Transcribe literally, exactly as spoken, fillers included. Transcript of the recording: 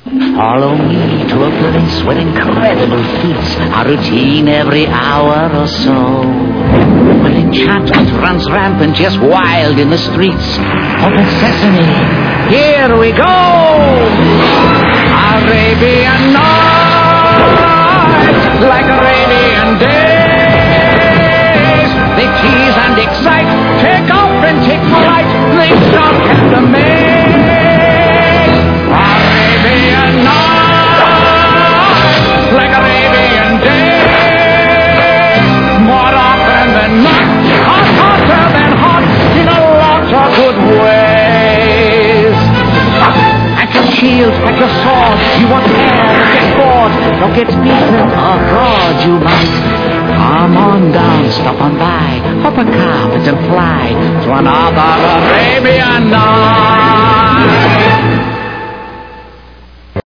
Follow me to a place where incredible feats are routine every hour or so. Where enchantment runs rampant, just wild in the streets. Open sesame, here we go! Arabian nights, like Arabian days. They tease and excite, take off and take flight. They shock and amaze. Arabian nights, like Arabian days. More often than not, hot, hotter than hot, in a lot of good ways. At your shield, at your sword, you won't care, get bored, or get beaten, or fraud you might. Come on down, stop on by, hop a carpet and fly to another Arabian night.